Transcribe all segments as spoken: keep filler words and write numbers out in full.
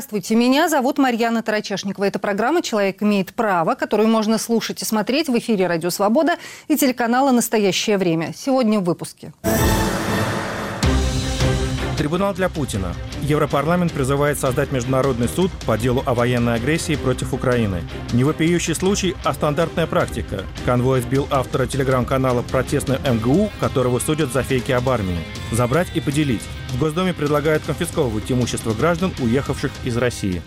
Здравствуйте, меня зовут Марьяна Тарачешникова. Это программа «Человек имеет право», которую можно слушать и смотреть в эфире «Радио Свобода» и телеканала «Настоящее время». Сегодня в выпуске. Трибунал для Путина. Европарламент призывает создать международный суд по делу о военной агрессии против Украины. Не вопиющий случай, а стандартная практика. Конвой сбил автора телеграм-канала «Протестный эм гэ у», которого судят за фейки об армии. Забрать и поделить. В Госдуме предлагают конфисковывать имущество граждан, уехавших из России.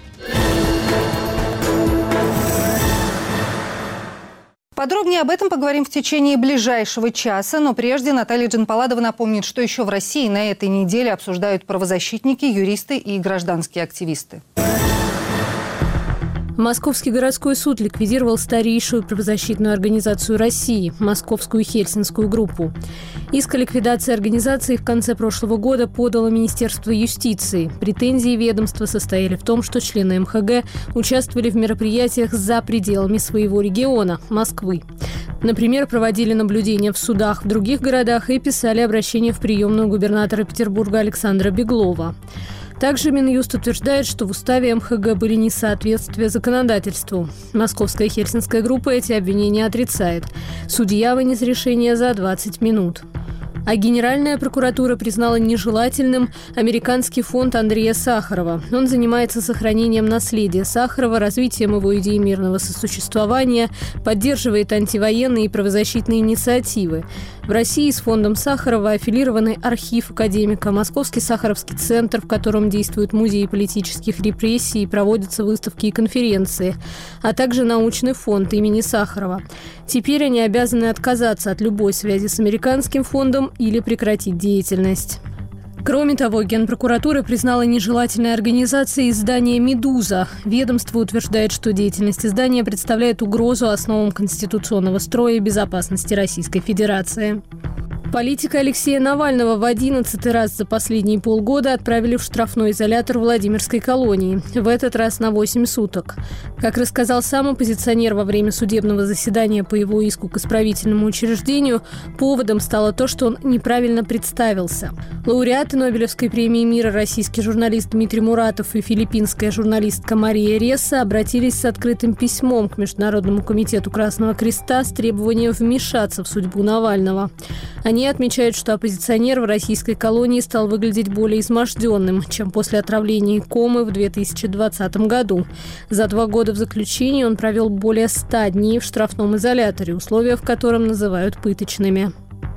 Подробнее об этом поговорим в течение ближайшего часа, но прежде Наталья Джанпаладова напомнит, что еще в России на этой неделе обсуждают правозащитники, юристы и гражданские активисты. Московский городской суд ликвидировал старейшую правозащитную организацию России – Московскую Хельсинскую группу. Иск о ликвидации организации в конце прошлого года подало Министерство юстиции. Претензии ведомства состояли в том, что члены эм ха гэ участвовали в мероприятиях за пределами своего региона – Москвы. Например, проводили наблюдения в судах в других городах и писали обращения в приемную губернатора Петербурга Александра Беглова. Также Минюст утверждает, что в уставе эм ха гэ были несоответствия законодательству. Московская Хельсинская группа эти обвинения отрицает. Судья вынес решение за двадцать минут. А Генеральная прокуратура признала нежелательным американский фонд Андрея Сахарова. Он занимается сохранением наследия Сахарова, развитием его идей мирного сосуществования, поддерживает антивоенные и правозащитные инициативы. В России с фондом Сахарова аффилированы архив академика, Московский Сахаровский центр, в котором действует музей политических репрессий и проводятся выставки и конференции, а также научный фонд имени Сахарова. Теперь они обязаны отказаться от любой связи с американским фондом или прекратить деятельность. Кроме того, Генпрокуратура признала нежелательной организацией издание «Медуза». Ведомство утверждает, что деятельность издания представляет угрозу основам конституционного строя и безопасности Российской Федерации. Политика Алексея Навального в одиннадцатый раз за последние полгода отправили в штрафной изолятор Владимирской колонии. В этот раз на восемь суток. Как рассказал сам оппозиционер во время судебного заседания по его иску к исправительному учреждению, поводом стало то, что он неправильно представился. Лауреаты Нобелевской премии мира российский журналист Дмитрий Муратов и филиппинская журналистка Мария Ресса обратились с открытым письмом к Международному комитету Красного Креста с требованием вмешаться в судьбу Навального. Они отмечают, что оппозиционер в российской колонии стал выглядеть более изможденным, чем после отравления и комы в две тысячи двадцатом году. За два года в заключении он провел более ста дней в штрафном изоляторе, условия в котором называют пыточными.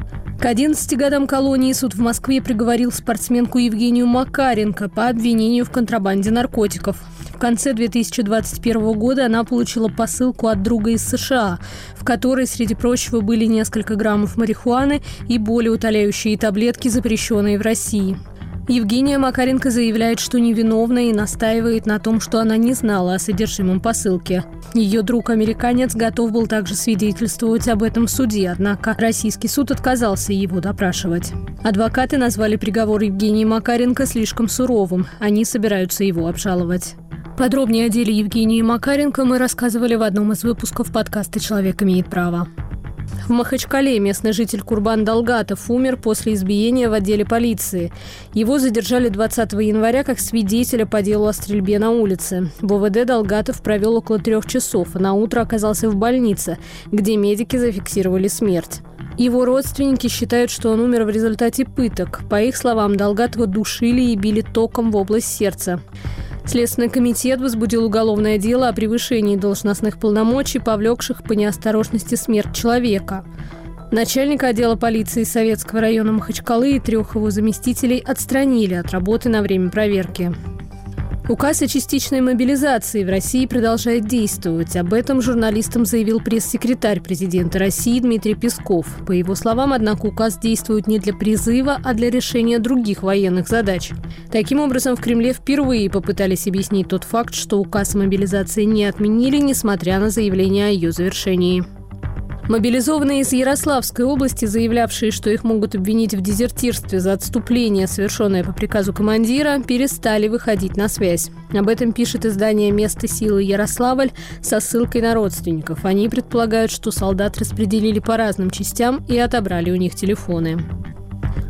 К одиннадцати годам колонии суд в Москве приговорил спортсменку Евгению Макаренко по обвинению в контрабанде наркотиков. В конце две тысячи двадцать первого года она получила посылку от друга из США, в которой, среди прочего, были несколько граммов марихуаны и болеутоляющие таблетки, запрещенные в России. Евгения Макаренко заявляет, что невиновна и настаивает на том, что она не знала о содержимом посылки. Ее друг-американец готов был также свидетельствовать об этом в суде, однако российский суд отказался его допрашивать. Адвокаты назвали приговор Евгении Макаренко слишком суровым. Они собираются его обжаловать. Подробнее о деле Евгении Макаренко мы рассказывали в одном из выпусков подкаста «Человек имеет право». В Махачкале местный житель Курбан Далгатов умер после избиения в отделе полиции. Его задержали двадцатого января как свидетеля по делу о стрельбе на улице. В о вэ дэ Далгатов провел около трех часов, а на утро оказался в больнице, где медики зафиксировали смерть. Его родственники считают, что он умер в результате пыток. По их словам, Далгатова душили и били током в область сердца. Следственный комитет возбудил уголовное дело о превышении должностных полномочий, повлекших по неосторожности смерть человека. Начальника отдела полиции Советского района Махачкалы и трех его заместителей отстранили от работы на время проверки. Указ о частичной мобилизации в России продолжает действовать. Об этом журналистам заявил пресс-секретарь президента России Дмитрий Песков. По его словам, однако, указ действует не для призыва, а для решения других военных задач. Таким образом, в Кремле впервые попытались объяснить тот факт, что указ о мобилизации не отменили, несмотря на заявление о ее завершении. Мобилизованные из Ярославской области, заявлявшие, что их могут обвинить в дезертирстве за отступление, совершенное по приказу командира, перестали выходить на связь. Об этом пишет издание «Место силы Ярославль» со ссылкой на родственников. Они предполагают, что солдат распределили по разным частям и отобрали у них телефоны.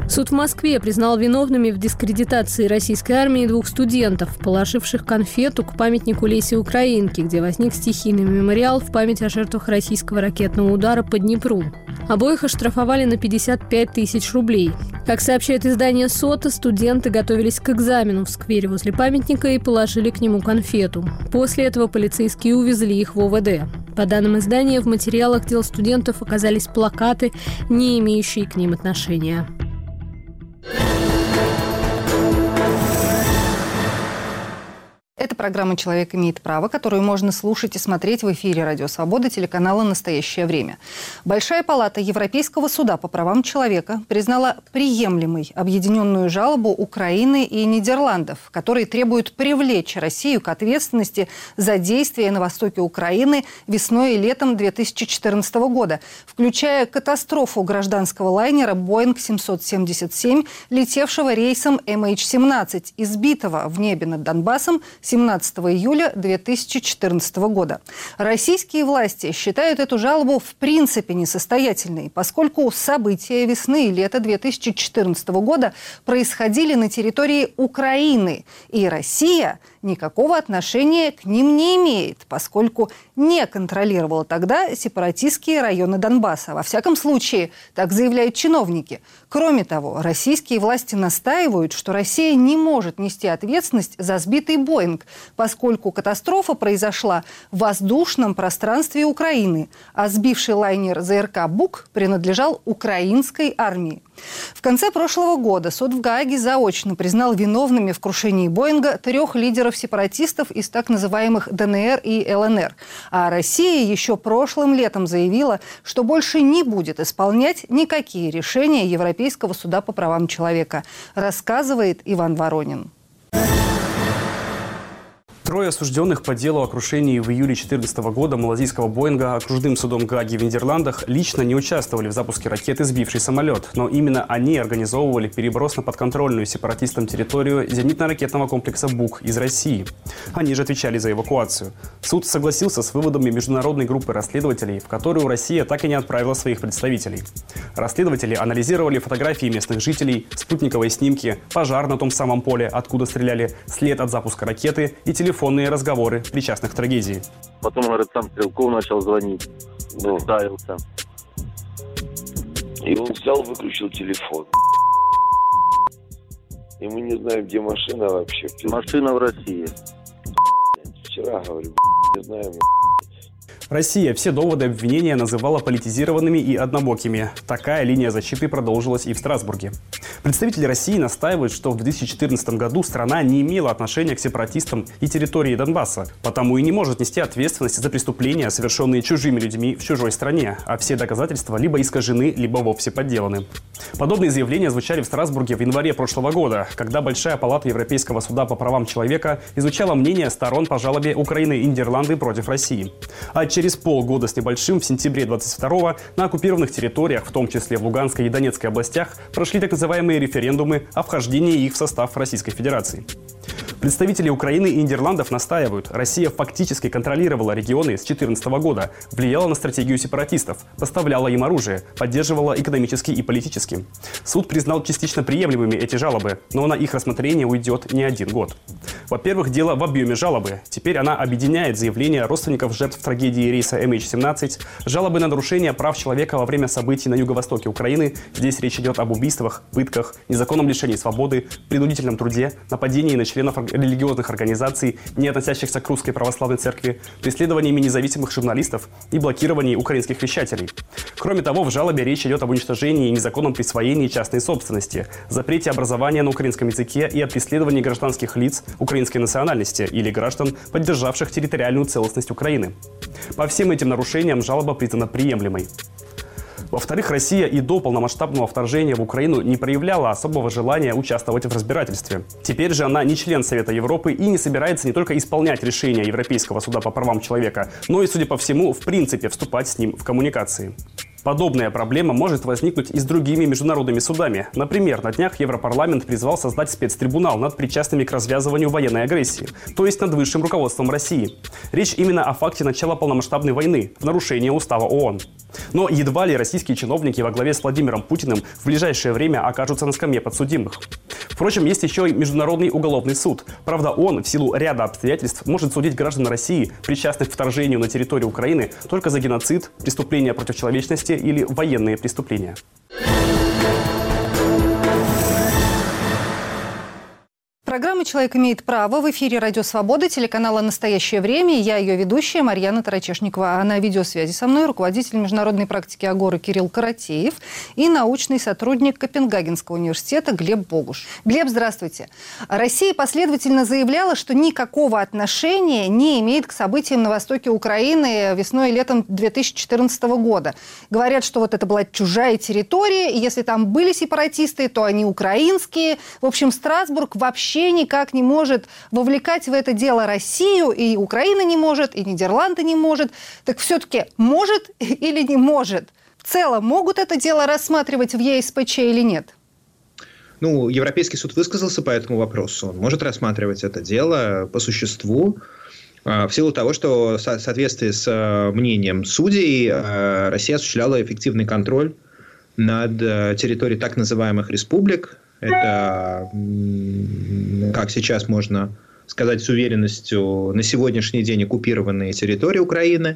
Суд в Москве признал виновными в дискредитации российской армии двух студентов, положивших конфету к памятнику Лесе Украинки, где возник стихийный мемориал в память о жертвах российского ракетного удара по Днепру. Обоих оштрафовали на пятьдесят пять тысяч рублей. Как сообщает издание «Сота», студенты готовились к экзамену в сквере возле памятника и положили к нему конфету. После этого полицейские увезли их в о вэ дэ. По данным издания, в материалах дел студентов оказались плакаты, не имеющие к ним отношения. Это программа «Человек имеет право», которую можно слушать и смотреть в эфире «Радио Свобода» телеканала «Настоящее время». Большая палата Европейского суда по правам человека признала приемлемой объединенную жалобу Украины и Нидерландов, которые требуют привлечь Россию к ответственности за действия на востоке Украины весной и летом две тысячи четырнадцатого года, включая катастрофу гражданского лайнера «Боинг семьсот семьдесят семь», летевшего рейсом эм эйч семнадцать, избитого в небе над Донбассом семнадцатого июля две тысячи четырнадцатого года. Российские власти считают эту жалобу в принципе несостоятельной, поскольку события весны и лета две тысячи четырнадцатого года происходили на территории Украины, и Россия никакого отношения к ним не имеет, поскольку не контролировала тогда сепаратистские районы Донбасса. Во всяком случае, так заявляют чиновники. Кроме того, российские власти настаивают, что Россия не может нести ответственность за сбитый «Боинг», поскольку катастрофа произошла в воздушном пространстве Украины, а сбивший лайнер зэ эр ка «Бук» принадлежал украинской армии. В конце прошлого года суд в Гааге заочно признал виновными в крушении «Боинга» трех лидеров сепаратистов из так называемых дэ эн эр и эл эн эр. А Россия еще прошлым летом заявила, что больше не будет исполнять никакие решения Европейского суда по правам человека, рассказывает Иван Воронин. Трое осужденных по делу о крушении в июле две тысячи четырнадцатого года малазийского «Боинга» окружным судом Гааги в Нидерландах лично не участвовали в запуске ракеты, сбившей самолет. Но именно они организовывали переброс на подконтрольную сепаратистам территорию зенитно-ракетного комплекса «Бук» из России. Они же отвечали за эвакуацию. Суд согласился с выводами международной группы расследователей, в которую Россия так и не отправила своих представителей. Расследователи анализировали фотографии местных жителей, спутниковые снимки, пожар на том самом поле, откуда стреляли, след от запуска ракеты и телефон. Телефонные разговоры причастных к трагедии. Потом, говорит, сам Стрелков начал звонить, представился. И он взял, выключил телефон. И мы не знаем, где машина вообще. Машина в России. Вчера, говорю, не знаем. Россия все доводы обвинения называла политизированными и однобокими. Такая линия защиты продолжилась и в Страсбурге. Представители России настаивают, что в две тысячи четырнадцатом году страна не имела отношения к сепаратистам и территории Донбасса, потому и не может нести ответственность за преступления, совершенные чужими людьми в чужой стране, а все доказательства либо искажены, либо вовсе подделаны. Подобные заявления звучали в Страсбурге в январе прошлого года, когда Большая палата Европейского суда по правам человека изучала мнение сторон по жалобе Украины и Нидерланды против России. А через полгода с небольшим, в сентябре двадцать второго, на оккупированных территориях, в том числе в Луганской и Донецкой областях, прошли так называемые референдумы о вхождении их в состав Российской Федерации. Представители Украины и Нидерландов настаивают, Россия фактически контролировала регионы с две тысячи четырнадцатого года, влияла на стратегию сепаратистов, поставляла им оружие, поддерживала экономически и политически. Суд признал частично приемлемыми эти жалобы, но на их рассмотрение уйдет не один год. Во-первых, дело в объеме жалобы. Теперь она объединяет заявления родственников жертв трагедии рейса эм эйч семнадцать, жалобы на нарушение прав человека во время событий на юго-востоке Украины. Здесь речь идет об убийствах, пытках, незаконном лишении свободы, принудительном труде, нападении на членов религиозных организаций, не относящихся к Русской Православной Церкви, преследованиями независимых журналистов и блокировании украинских вещателей. Кроме того, в жалобе речь идет об уничтожении и незаконном присвоении частной собственности, запрете образования на украинском языке и о преследовании гражданских лиц украинской национальности или граждан, поддержавших территориальную целостность Украины. По всем этим нарушениям жалоба признана приемлемой. Во-вторых, Россия и до полномасштабного вторжения в Украину не проявляла особого желания участвовать в разбирательстве. Теперь же она не член Совета Европы и не собирается не только исполнять решения Европейского суда по правам человека, но и, судя по всему, в принципе вступать с ним в коммуникации. Подобная проблема может возникнуть и с другими международными судами. Например, на днях Европарламент призвал создать спецтрибунал над причастными к развязыванию военной агрессии, то есть над высшим руководством России. Речь именно о факте начала полномасштабной войны, в нарушение устава ООН. Но едва ли российские чиновники во главе с Владимиром Путиным в ближайшее время окажутся на скамье подсудимых. Впрочем, есть еще и Международный уголовный суд. Правда, он в силу ряда обстоятельств может судить граждан России, причастных к вторжению на территорию Украины, только за геноцид, преступления против человечности или военные преступления. Программа «Человек имеет право» в эфире «Радио Свобода», телеканала «Настоящее время». Я ее ведущая Марьяна Тарачешникова. А на видеосвязи со мной руководитель международной практики Агоры Кирилл Каратеев и научный сотрудник Копенгагенского университета Глеб Богуш. Глеб, здравствуйте. Россия последовательно заявляла, что никакого отношения не имеет к событиям на востоке Украины весной и летом две тысячи четырнадцатого года. Говорят, что вот это была чужая территория, и если там были сепаратисты, то они украинские. В общем, Страсбург вообще никак не может вовлекать в это дело Россию, и Украина не может, и Нидерланды не может. Так все-таки может или не может? В целом, могут это дело рассматривать в Е С П Ч или нет? Ну, Европейский суд высказался по этому вопросу. Он может рассматривать это дело по существу, в силу того, что в соответствии с мнением судей Россия осуществляла эффективный контроль над территорией так называемых республик. Это, как сейчас можно сказать с уверенностью, на сегодняшний день оккупированные территории Украины.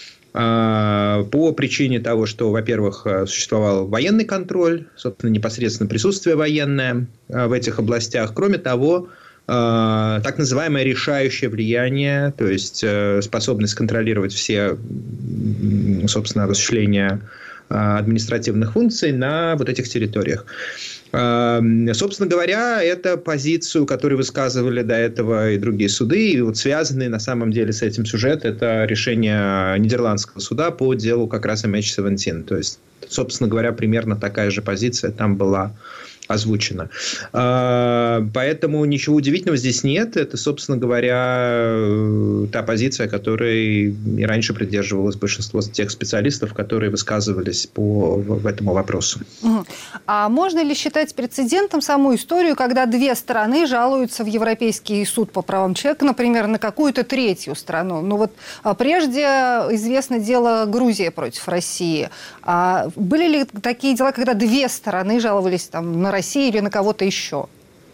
По причине того, что, во-первых, существовал военный контроль, собственно, непосредственно присутствие военное в этих областях. Кроме того, так называемое решающее влияние, то есть способность контролировать все, собственно, осуществление административных функций на вот этих территориях. Собственно говоря, это позицию, которую высказывали до этого и другие суды, и вот связанный на самом деле с этим сюжет, это решение Нидерландского суда по делу как раз эм эйч семнадцать. То есть, собственно говоря, примерно такая же позиция там была озвучено. Поэтому ничего удивительного здесь нет. Это, собственно говоря, та позиция, которой и раньше придерживалось большинство тех специалистов, которые высказывались по в этому вопросу. А можно ли считать прецедентом саму историю, когда две страны жалуются в Европейский суд по правам человека, например, на какую-то третью страну? Ну вот прежде известно дело Грузии против России. А были ли такие дела, когда две стороны жаловались там, на России или на кого-то еще?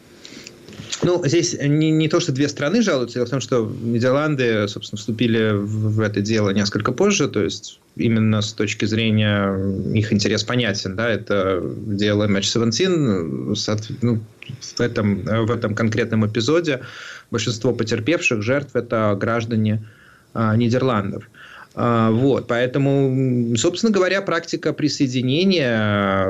Ну, здесь не, не то, что две страны жалуются, дело в том, что Нидерланды, собственно, вступили в, в это дело несколько позже, то есть именно с точки зрения их интерес понятен, да, это дело эм эйч семнадцать, ну, в, этом, в этом конкретном эпизоде большинство потерпевших жертв – это граждане а, Нидерландов. Вот, поэтому, собственно говоря, практика присоединения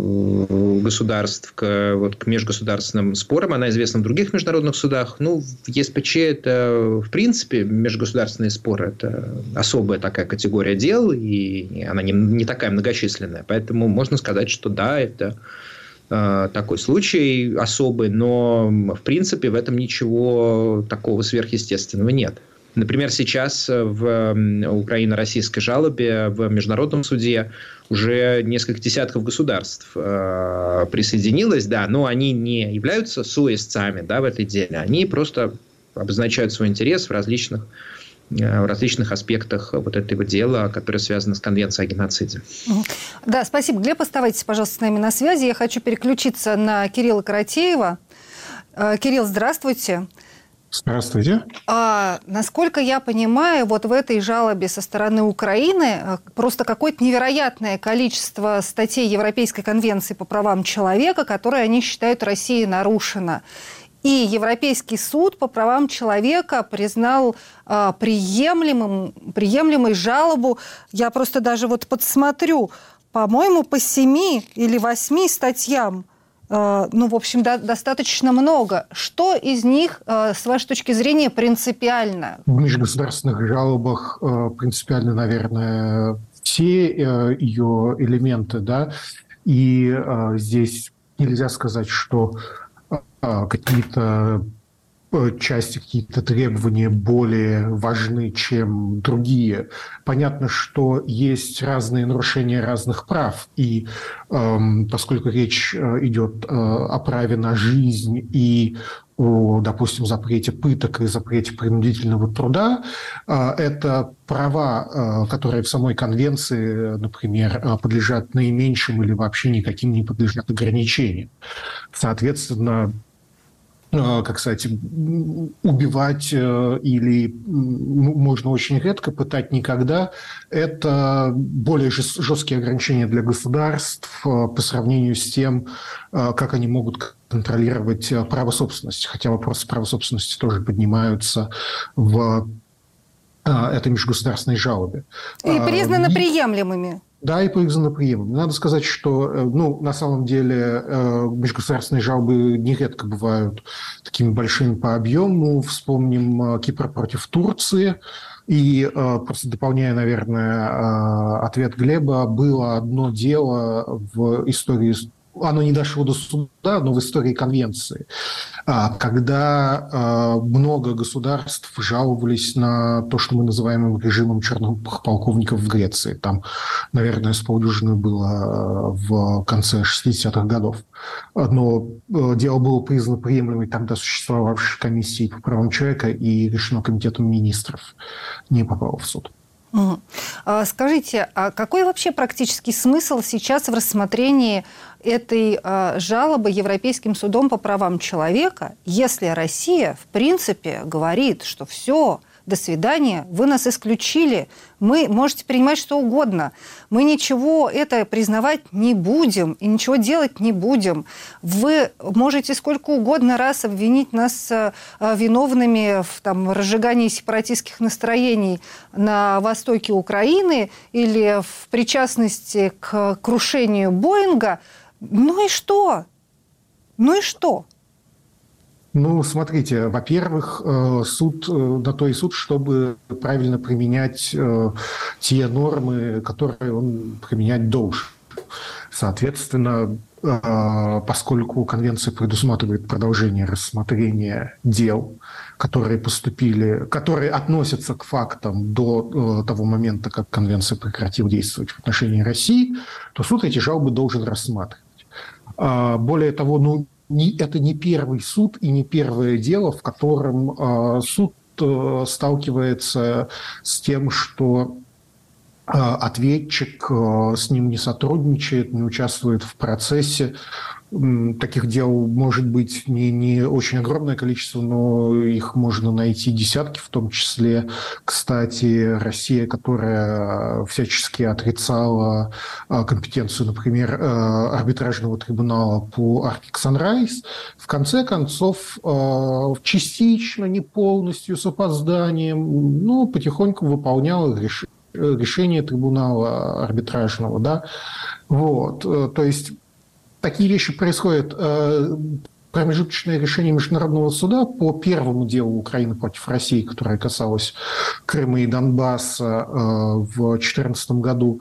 государств к, вот, к межгосударственным спорам, она известна в других международных судах. Ну, в Е С П Ч это, в принципе, межгосударственные споры – это особая такая категория дел, и она не, не такая многочисленная. Поэтому можно сказать, что да, это э, такой случай особый, но, в принципе, в этом ничего такого сверхъестественного нет. Например, сейчас в украино-российской жалобе в Международном суде уже несколько десятков государств э, присоединилось, да, но они не являются соисцами, да, в этой деле. Они просто обозначают свой интерес в различных, э, в различных аспектах вот этого дела, которое связано с Конвенцией о геноциде. Да, спасибо. Глеб, оставайтесь, пожалуйста, с нами на связи. Я хочу переключиться на Кирилла Каратеева. Э, Кирилл, здравствуйте. Здравствуйте. А, насколько я понимаю, вот в этой жалобе со стороны Украины просто какое-то невероятное количество статей Европейской конвенции по правам человека, которые они считают Россией нарушено. И Европейский суд по правам человека признал а, приемлемым, приемлемой жалобу. Я просто даже вот подсмотрю, по-моему, по семи или восьми статьям. Ну, в общем, да, достаточно много. Что из них, с вашей точки зрения, принципиально? В межгосударственных жалобах принципиально, наверное, все ее элементы, да, и здесь нельзя сказать, что какие-то части какие-то требования более важны, чем другие. Понятно, что есть разные нарушения разных прав, и э, поскольку речь идет э, о праве на жизнь и о, допустим, запрете пыток и запрете принудительного труда, это права, которые в самой конвенции, например, подлежат наименьшим или вообще никаким не подлежат ограничениям. Соответственно, как сказать, убивать или можно очень редко, пытать никогда. Это более жесткие ограничения для государств по сравнению с тем, как они могут контролировать право собственности. Хотя вопросы права собственности тоже поднимаются в этой межгосударственной жалобе. И признаны приемлемыми. Да, и признано приемлемым. Надо сказать, что ну, на самом деле межгосударственные жалобы нередко бывают такими большими по объему. Вспомним Кипр против Турции. И просто дополняя, наверное, ответ Глеба, было одно дело в истории, оно не дошло до суда, но в истории конвенции, когда много государств жаловались на то, что мы называем режимом черных полковников в Греции. Там, наверное, с полдюжины было в конце шестидесятых годов. Но дело было признано приемлемой тогда существовавшей комиссией по правам человека и решено комитетом министров, не попало в суд. Угу. Скажите, а какой вообще практический смысл сейчас в рассмотрении этой а, жалобы Европейским судом по правам человека, если Россия, в принципе, говорит, что все, до свидания, вы нас исключили, мы можете принимать что угодно, мы ничего это признавать не будем и ничего делать не будем. Вы можете сколько угодно раз обвинить нас виновными в там, разжигании сепаратистских настроений на востоке Украины или в причастности к крушению Боинга. Ну и что? Ну и что? Ну, смотрите, во-первых, суд на то и суд, чтобы правильно применять те нормы, которые он применять должен. Соответственно, поскольку конвенция предусматривает продолжение рассмотрения дел, которые поступили, которые относятся к фактам до того момента, как конвенция прекратила действовать в отношении России, то суд эти жалобы должен рассматривать. Более того, ну, это не первый суд и не первое дело, в котором э, суд э, сталкивается с тем, что э, ответчик э, с ним не сотрудничает, не участвует в процессе. Таких дел может быть не, не очень огромное количество, но их можно найти десятки, в том числе, кстати, Россия, которая всячески отрицала компетенцию, например, арбитражного трибунала по Arctic Sunrise, в конце концов, частично, не полностью, с опозданием, но потихоньку выполняла решение, решение трибунала арбитражного. Да? Вот. То есть такие вещи происходят. Промежуточное решение Международного суда по первому делу Украины против России, которое касалось Крыма и Донбасса в две тысячи четырнадцатом году,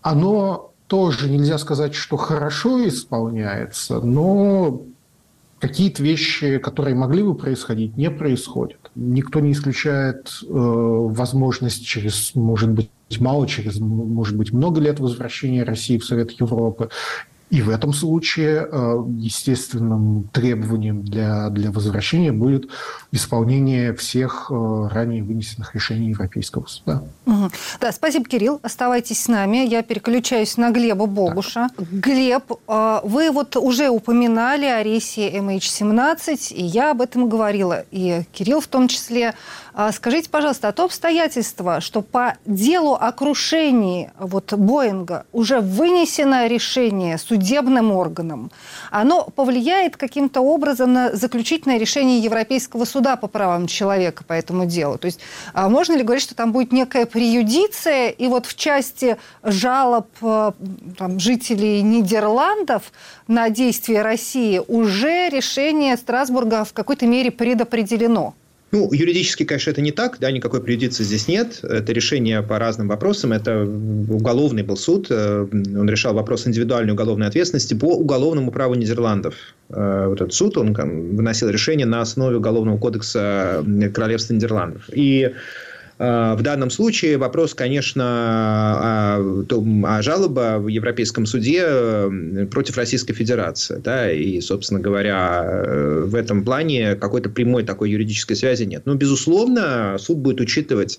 оно тоже нельзя сказать, что хорошо исполняется, но какие-то вещи, которые могли бы происходить, не происходят. Никто не исключает э, возможность через, может быть, мало, через, может быть, много лет возвращения России в Совет Европы. И в этом случае естественным требованием для, для возвращения будет исполнение всех ранее вынесенных решений Европейского суда. Угу. Да, спасибо, Кирилл. Оставайтесь с нами. Я переключаюсь на Глеба Богуша. Так. Глеб, вы вот уже упоминали о рейсе эм эйч семнадцать, и я об этом говорила, и Кирилл в том числе. Скажите, пожалуйста, а то обстоятельство, что по делу о крушении вот Боинга уже вынесено решение судебным органом, оно повлияет каким-то образом на заключительное решение Европейского суда по правам человека по этому делу? То есть можно ли говорить, что там будет некая преюдиция, и вот в части жалоб там, жителей Нидерландов на действия России уже решение Страсбурга в какой-то мере предопределено? Ну, юридически, конечно, это не так, да, никакой преюдиции здесь нет. Это решение по разным вопросам. Это уголовный был суд. Он решал вопрос индивидуальной уголовной ответственности по уголовному праву Нидерландов. Вот этот суд, он выносил решение на основе Уголовного кодекса Королевства Нидерландов. И в данном случае вопрос, конечно, о, о жалобе в Европейском суде против Российской Федерации. Да, и, собственно говоря, в этом плане какой-то прямой такой юридической связи нет. Но, безусловно, суд будет учитывать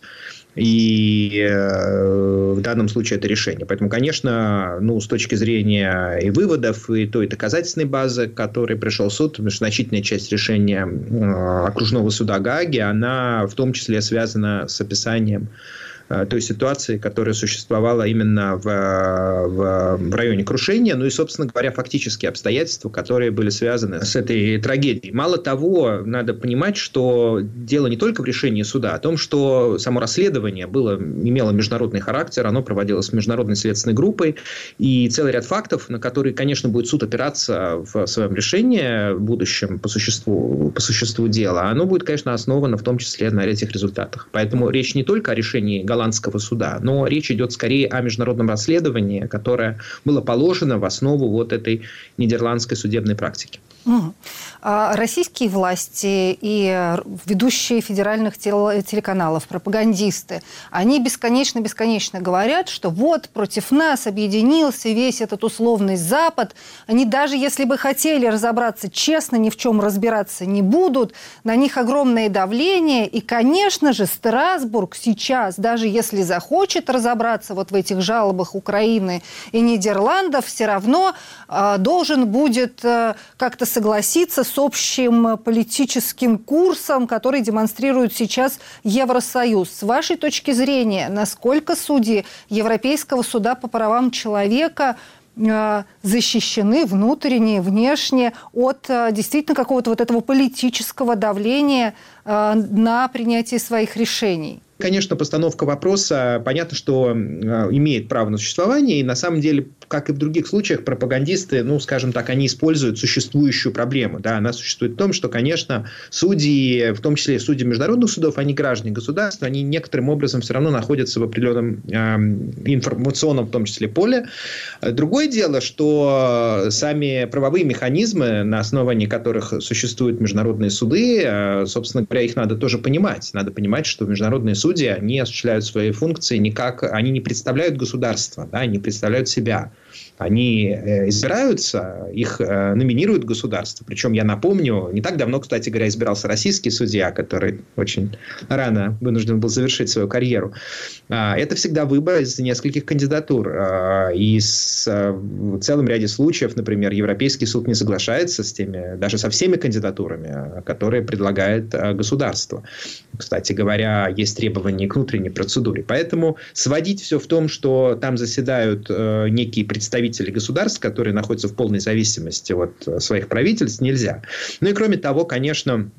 и в данном случае это решение. Поэтому, конечно, ну, с точки зрения и выводов, и той доказательной базы, к которой пришел суд, потому что значительная часть решения окружного суда Гааги, она в том числе связана с описанием той ситуации, которая существовала именно в, в, в районе крушения, ну и, собственно говоря, фактические обстоятельства, которые были связаны с этой трагедией. Мало того, надо понимать, что дело не только в решении суда, а о том, что само расследование было, имело международный характер, оно проводилось международной следственной группой, и целый ряд фактов, на которые, конечно, будет суд опираться в своем решении в будущем по существу, по существу дела, оно будет, конечно, основано в том числе на этих результатах. Поэтому речь не только о решении голландского суда, но речь идет скорее о международном расследовании, которое было положено в основу вот этой нидерландской судебной практики. Угу. А российские власти и ведущие федеральных телеканалов, пропагандисты, они бесконечно-бесконечно говорят, что вот против нас объединился весь этот условный Запад. Они даже если бы хотели разобраться честно, ни в чем разбираться не будут. На них огромное давление. И, конечно же, Страсбург сейчас, даже если захочет разобраться вот в этих жалобах Украины и Нидерландов, все равно э, должен будет э, как-то согласиться с общим политическим курсом, который демонстрирует сейчас Евросоюз. С вашей точки зрения, насколько судьи Европейского суда по правам человека э, защищены внутренне и внешне от э, действительно какого-то вот этого политического давления э, на принятие своих решений? Конечно, постановка вопроса, понятно, что имеет право на существование, и на самом деле, как и в других случаях, пропагандисты, ну, скажем так, они используют существующую проблему. Да, она существует в том, что, конечно, судьи, в том числе судьи международных судов, они граждане государства, они некоторым образом все равно находятся в определенном э, информационном, в том числе, поле. Другое дело, что сами правовые механизмы, на основании которых существуют международные суды, э, собственно говоря, их надо тоже понимать. Надо понимать, что международные суды Судьи, они осуществляют свои функции никак, они не представляют государство, да, они представляют себя. Они избираются, их номинируют государство. Причем, я напомню, не так давно, кстати говоря, избирался российский судья, который очень рано вынужден был завершить свою карьеру. Это всегда выбор из нескольких кандидатур. И с, в целом ряде случаев, например, Европейский суд не соглашается с теми, даже со всеми кандидатурами, которые предлагает государство. Кстати говоря, есть требования к внутренней процедуре. Поэтому сводить все в том, что там заседают некие представители государств, которые находятся в полной зависимости от своих правительств, нельзя. Ну и кроме того, конечно,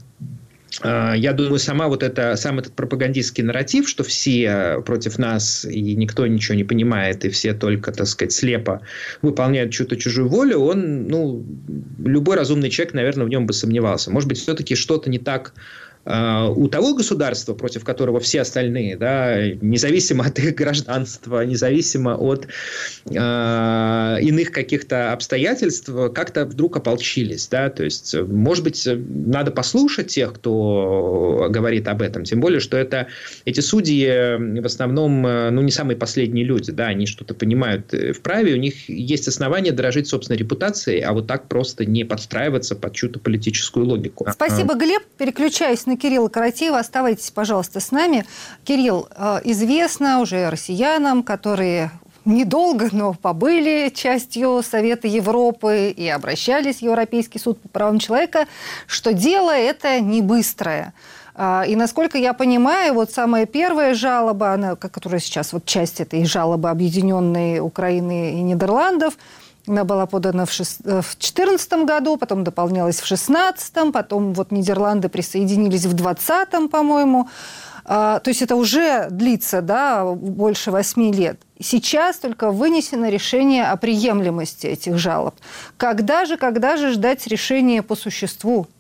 я думаю, сама вот это, сам этот пропагандистский нарратив, что все против нас и никто ничего не понимает, и все только, так сказать, слепо выполняют чью-то чужую волю, он, ну, любой разумный человек, наверное, в нем бы сомневался. Может быть, все-таки что-то не так у того государства, против которого все остальные, да, независимо от их гражданства, независимо от э, иных каких-то обстоятельств, как-то вдруг ополчились. Да? То есть, может быть, надо послушать тех, кто говорит об этом. Тем более, что это, эти судьи в основном ну, не самые последние люди. Да? Они что-то понимают в праве, у них есть основания дорожить собственной репутацией, а вот так просто не подстраиваться под чью-то политическую логику. Спасибо, Глеб. Переключаюсь на Кирилла Каратеева. Оставайтесь, пожалуйста, с нами. Кирилл, известно уже россиянам, которые недолго, но побыли частью Совета Европы и обращались в Европейский суд по правам человека, что дело это не быстрое. И, насколько я понимаю, вот самая первая жалоба, она, которая сейчас вот часть этой жалобы объединенной Украины и Нидерландов, она была подана в две тысячи четырнадцатом году, потом дополнялась в две тысячи шестнадцатом, потом вот Нидерланды присоединились в две тысячи двадцатом, по-моему. А, то есть это уже длится, да, больше восьми лет. Сейчас только вынесено решение о приемлемости этих жалоб. Когда же, когда же ждать решения по существу?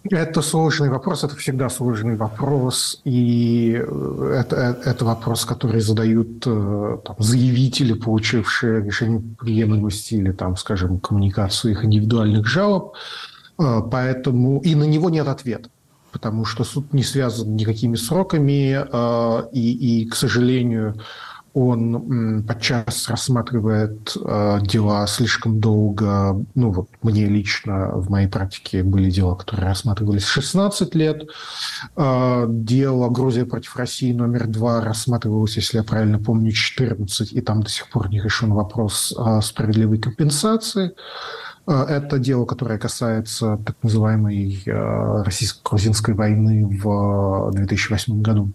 Это сложный вопрос, это всегда сложный вопрос, и это, это вопрос, который задают там, заявители, получившие решение приемлемости или, там, скажем, коммуникацию их индивидуальных жалоб, поэтому и на него нет ответа, потому что суд не связан никакими сроками, и, и к сожалению, он подчас рассматривает э, дела слишком долго. Ну, вот мне лично в моей практике были дела, которые рассматривались шестнадцать лет. Э, дело «Грузия против России» номер два рассматривалось, если я правильно помню, четырнадцать, и там до сих пор не решен вопрос о справедливой компенсации. Э, это дело, которое касается так называемой э, российско-грузинской войны в две тысячи восьмом году.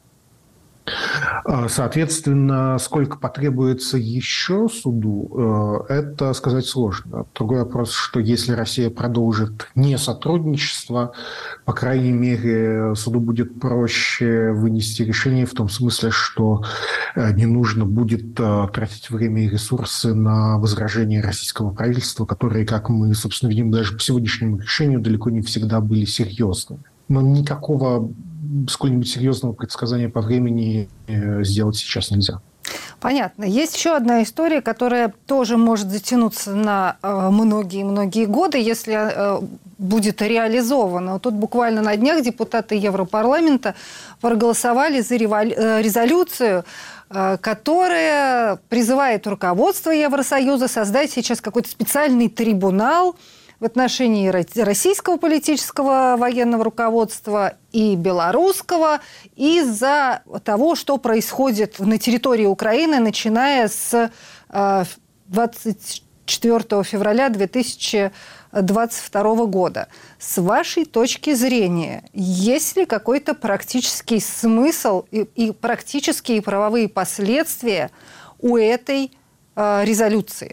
Соответственно, сколько потребуется еще суду, это сказать сложно. Другой вопрос, что если Россия продолжит не сотрудничество, по крайней мере, суду будет проще вынести решение в том смысле, что не нужно будет тратить время и ресурсы на возражения российского правительства, которые, как мы, собственно, видим даже по сегодняшнему решению, далеко не всегда были серьезными. Но никакого сколь-нибудь серьезного предсказания по времени сделать сейчас нельзя. Понятно. Есть еще одна история, которая тоже может затянуться на многие-многие годы, если будет реализована. Вот тут буквально на днях депутаты Европарламента проголосовали за резолюцию, которая призывает руководство Евросоюза создать сейчас какой-то специальный трибунал в отношении российского политического военного руководства и белорусского из-за того, что происходит на территории Украины, начиная с двадцать четвёртого февраля две тысячи двадцать второго года. С вашей точки зрения, есть ли какой-то практический смысл и, и практические правовые последствия у этой э, резолюции?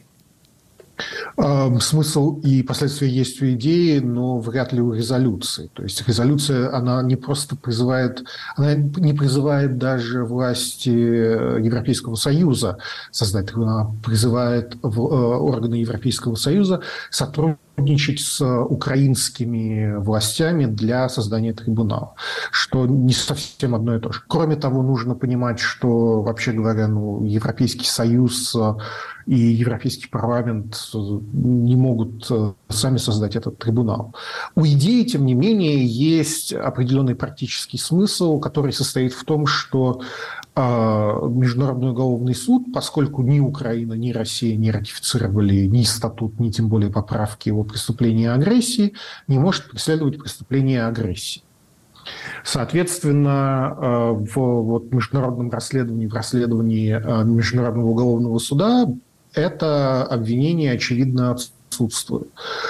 Смысл и последствия есть у идеи, но вряд ли у резолюции. То есть резолюция, она не просто призывает, она не призывает даже власти Европейского Союза создать, она призывает органы Европейского Союза сотрудничать с украинскими властями для создания трибунала, что не совсем одно и то же. Кроме того, нужно понимать, что, вообще говоря, ну, Европейский Союз и Европейский парламент не могут сами создать этот трибунал. У идеи, тем не менее, есть определенный практический смысл, который состоит в том, что Международный уголовный суд, поскольку ни Украина, ни Россия не ратифицировали ни статут, ни тем более поправки о преступлении агрессии, не может преследовать преступление агрессии. Соответственно, в вот, международном расследовании, в расследовании Международного уголовного суда это обвинение, очевидно, отсутствует.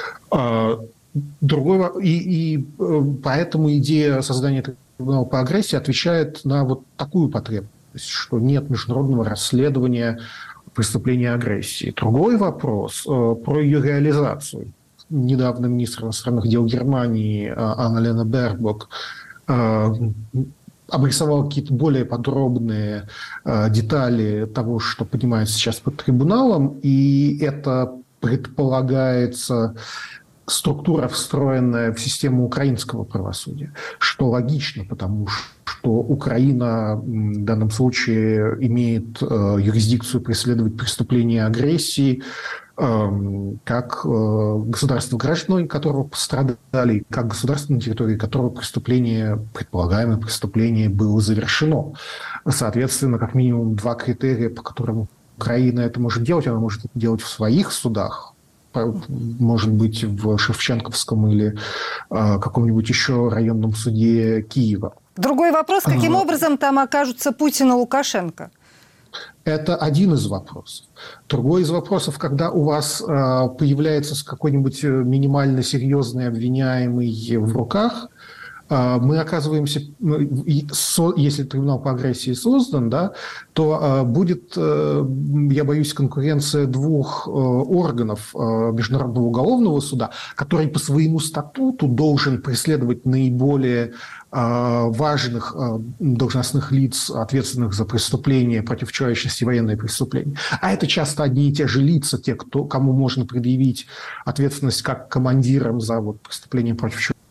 Другой, и, и поэтому идея создания трибунала по агрессии отвечает на вот такую потребность, что нет международного расследования преступления агрессии. Другой вопрос про ее реализацию. Недавно министр иностранных дел Германии Анна-Лена Бербок обрисовал какие-то более подробные э, детали того, что понимается сейчас под трибуналом, и это предполагается структура, встроенная в систему украинского правосудия, что логично, потому что Украина в данном случае имеет э, юрисдикцию преследовать преступления агрессии, как государство, граждане которого пострадали, как государство, на территории которого преступление, предполагаемое преступление, было завершено. Соответственно, как минимум два критерия, по которым Украина это может делать. Она может это делать в своих судах, может быть, в Шевченковском или каком-нибудь еще районном суде Киева. Другой вопрос, каким а... образом там окажутся Путин и Лукашенко? Это один из вопросов. Другой из вопросов, когда у вас э, появляется какой-нибудь минимально серьезный обвиняемый в руках, э, мы оказываемся, если трибунал по агрессии создан, да, то э, будет, э, я боюсь, конкуренция двух э, органов э, Международного уголовного суда, который по своему статуту должен преследовать наиболее важных должностных лиц, ответственных за преступления против человечности, военные преступления. А это часто одни и те же лица, те, кто, кому можно предъявить ответственность как командирам за вот, преступления против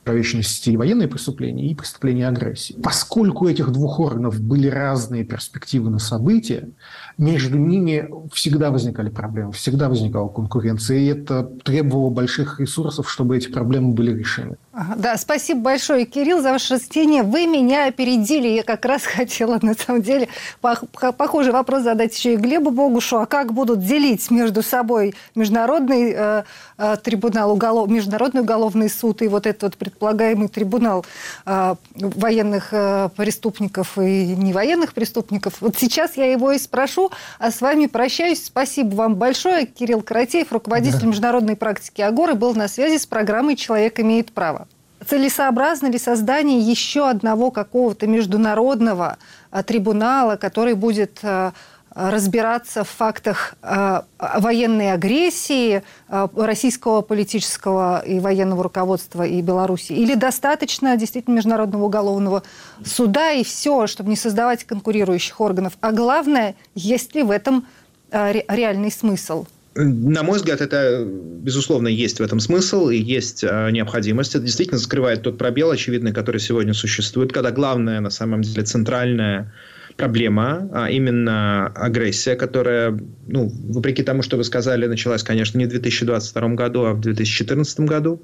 человечности и военные преступления, и преступления агрессии. Поскольку у этих двух органов были разные перспективы на события, между ними всегда возникали проблемы, всегда возникала конкуренция, и это требовало больших ресурсов, чтобы эти проблемы были решены. Да, спасибо большое, Кирилл, за ваше растение. Вы меня опередили. Я как раз хотела, на самом деле, похожий вопрос задать еще и Глебу Богушу. А как будут делить между собой международный э, э, трибунал, уголов, международный уголовный суд и вот этот вот предполагаемый трибунал э, военных э, преступников и невоенных преступников? Вот сейчас я его и спрошу, а с вами прощаюсь. Спасибо вам большое. Кирилл Каратеев, руководитель да. международной практики АГОРы, был на связи с программой «Человек имеет право». Целесообразно ли создание еще одного какого-то международного а, трибунала, который будет а, разбираться в фактах а, военной агрессии а, российского политического и военного руководства и Беларуси? Или достаточно действительно международного уголовного суда и все, чтобы не создавать конкурирующих органов? А главное, есть ли в этом а, ре, реальный смысл? На мой взгляд, это, безусловно, есть в этом смысл и есть э, необходимость. Это действительно скрывает тот пробел, очевидный, который сегодня существует, когда главная, на самом деле, центральная проблема, а именно агрессия, которая, ну, вопреки тому, что вы сказали, началась, конечно, не в две тысячи двадцать втором году, а в две тысячи четырнадцатом году.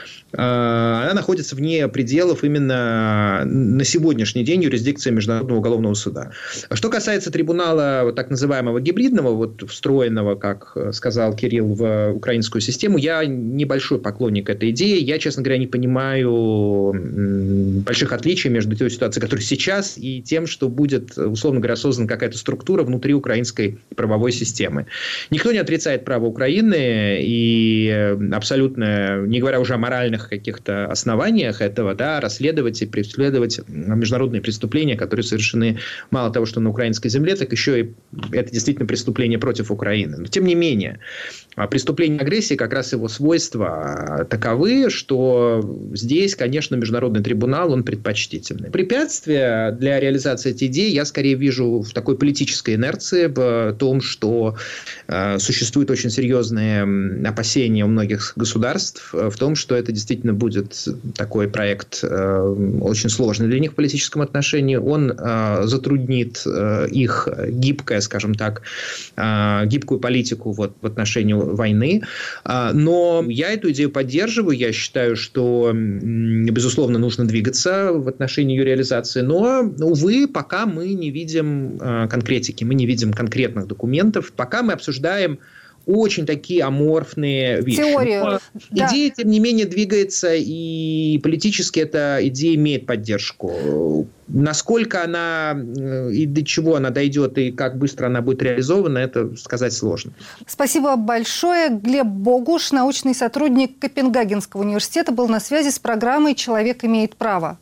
Она находится вне пределов именно на сегодняшний день юрисдикции Международного уголовного суда. Что касается трибунала так называемого гибридного, вот встроенного, как сказал Кирилл, в украинскую систему, я небольшой поклонник этой идеи. Я, честно говоря, не понимаю больших отличий между той ситуацией, которая сейчас, и тем, что будет, условно говоря, создана какая-то структура внутри украинской правовой системы. Никто не отрицает право Украины, и абсолютно, не говоря уже о моральных каких-то основаниях этого, да, расследовать и преследовать международные преступления, которые совершены мало того, что на украинской земле, так еще и это действительно преступление против Украины. Но тем не менее, преступление агрессии, как раз его свойства таковы, что здесь, конечно, международный трибунал, он предпочтительный. Препятствия для реализации этой идеи я скорее вижу в такой политической инерции, в том, что э, существуют очень серьезные опасения у многих государств в том, что это действительно будет такой проект э, очень сложный для них в политическом отношении. Он э, затруднит э, их гибкое, скажем так, э, гибкую политику вот, в отношении войны. Э, но я эту идею поддерживаю. Я считаю, что, э, безусловно, нужно двигаться в отношении ее реализации. Но, увы, пока мы не видим э, конкретики, мы не видим конкретных документов. Пока мы обсуждаем очень такие аморфные вещи. Теорию. Да. Идея, тем не менее, двигается, и политически эта идея имеет поддержку. Насколько она и до чего она дойдет, и как быстро она будет реализована, это сказать сложно. Спасибо большое. Глеб Богуш, научный сотрудник Копенгагенского университета, был на связи с программой «Человек имеет право».